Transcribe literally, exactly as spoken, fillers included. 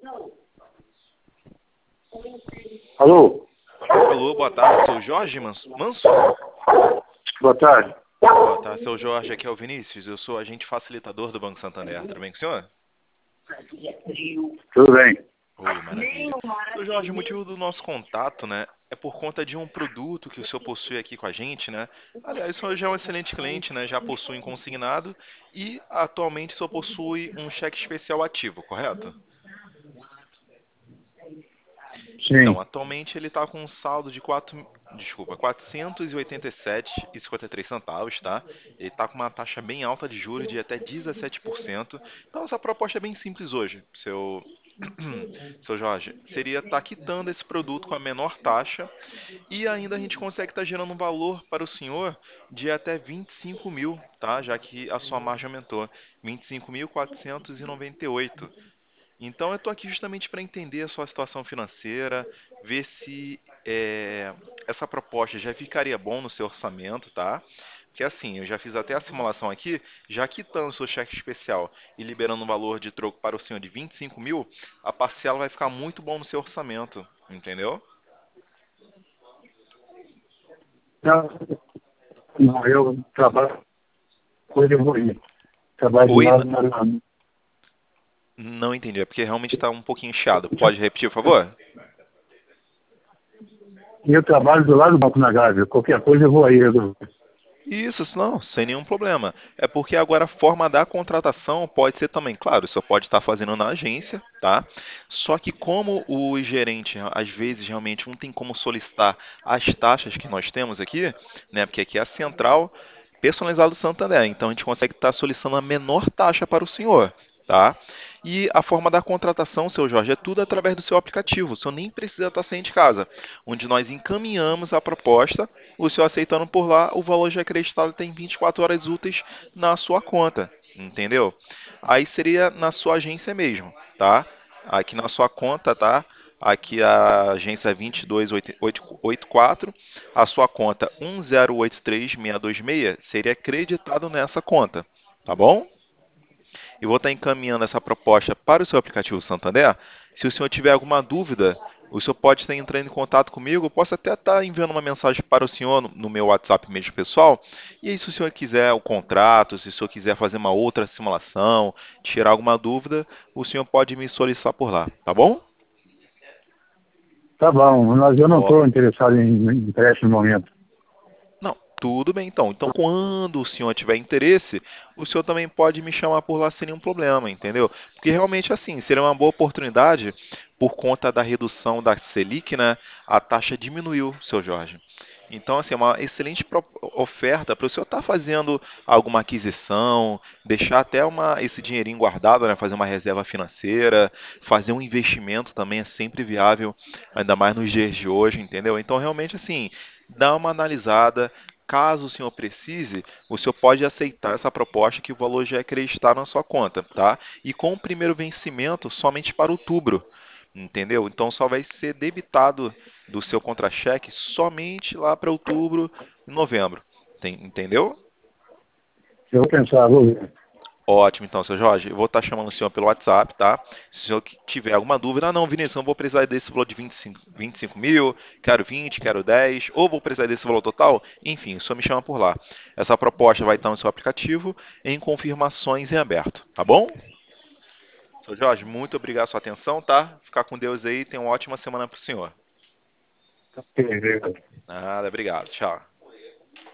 Alô? Alô, boa tarde, seu Jorge Mans- Manso? Boa tarde. Boa tarde, seu Jorge, aqui é o Vinícius, eu sou agente facilitador do Banco Santander, tudo bem com o senhor? Tudo bem. Oi, maravilha. Seu Jorge, o motivo do nosso contato, né, é por conta de um produto que o senhor possui aqui com a gente, né? Aliás, o senhor já é um excelente cliente, né, já possui um consignado e atualmente só possui um cheque especial ativo, correto? Então, Sim. atualmente ele está com um saldo de quatro, desculpa, quatrocentos e oitenta e sete reais e cinquenta e três centavos, tá? Ele está com uma taxa bem alta de juros de até dezessete por cento. Então, essa proposta é bem simples hoje, seu, seu Jorge. Seria estar quitando esse produto com a menor taxa e ainda a gente consegue estar gerando um valor para o senhor de até vinte e cinco mil, tá? Já que a sua margem aumentou, vinte e cinco mil quatrocentos e noventa e oito. Então, eu estou aqui justamente para entender a sua situação financeira, ver se é, essa proposta já ficaria bom no seu orçamento, tá? Que assim, eu já fiz até a simulação aqui, já quitando o seu cheque especial e liberando um valor de troco para o senhor de vinte e cinco mil, a parcela vai ficar muito bom no seu orçamento, entendeu? Não, não, eu trabalho com ele ruim. Trabalho de Oi? lado N- na lado. Não entendi, é porque realmente está um pouquinho chiado. Pode repetir, por favor? E eu trabalho do lado do Banco na Gávea. Qualquer coisa eu vou aí resolver. Isso, não, sem nenhum problema. É porque agora a forma da contratação pode ser também, claro, você pode estar fazendo na agência, tá? Só que como o gerente, às vezes, realmente não tem como solicitar as taxas que nós temos aqui, né? Porque aqui é a central personalizada do Santander, então a gente consegue estar solicitando a menor taxa para o senhor, tá? E a forma da contratação, seu Jorge, é tudo através do seu aplicativo. O senhor nem precisa estar saindo de casa, onde nós encaminhamos a proposta, o senhor aceitando por lá, o valor já acreditado tem vinte e quatro horas úteis na sua conta, entendeu? Aí seria na sua agência mesmo, tá? Aqui na sua conta, tá? Aqui a agência vinte e dois mil oitocentos e oitenta e quatro, a sua conta um zero oito três seis dois seis seria acreditado nessa conta, tá bom? E vou estar encaminhando essa proposta para o seu aplicativo Santander. Se o senhor tiver alguma dúvida, o senhor pode estar entrando em contato comigo. Eu posso até estar enviando uma mensagem para o senhor no, no meu WhatsApp mesmo pessoal. E aí, se o senhor quiser o contrato, se o senhor quiser fazer uma outra simulação, tirar alguma dúvida, o senhor pode me solicitar por lá, tá bom? Tá bom, mas eu não Ó, estou interessado em em empréstimo no momento. não, tudo bem então. Então, quando o senhor tiver interesse, o senhor também pode me chamar por lá sem nenhum problema, entendeu? Porque realmente, assim, seria uma boa oportunidade, por conta da redução da Selic, né? A taxa diminuiu, seu Jorge. Então, assim, é uma excelente pro- oferta para o senhor estar fazendo alguma aquisição, deixar até uma, esse dinheirinho guardado, né? Fazer uma reserva financeira, fazer um investimento também é sempre viável, ainda mais nos dias de hoje, entendeu? Então, realmente, assim, dá uma analisada. Caso o senhor precise, o senhor pode aceitar essa proposta que o valor já é acreditado na sua conta, tá? E com o primeiro vencimento somente para outubro, entendeu? Então só vai ser debitado do seu contra-cheque somente lá para outubro e novembro, tem- entendeu? Eu vou pensar, vou ver. Ótimo, então, seu Jorge. Eu vou estar chamando o senhor pelo WhatsApp, tá? Se o senhor que tiver alguma dúvida, ah, não, Vinícius, eu vou precisar desse valor de vinte e cinco, vinte e cinco mil, quero vinte, quero dez, ou vou precisar desse valor total, enfim, o senhor me chama por lá. Essa proposta vai estar no seu aplicativo em confirmações em aberto, tá bom? Seu Jorge, muito obrigado pela sua atenção, tá? Ficar com Deus aí, tenha uma ótima semana pro senhor. Ok, obrigado. Nada, obrigado, tchau.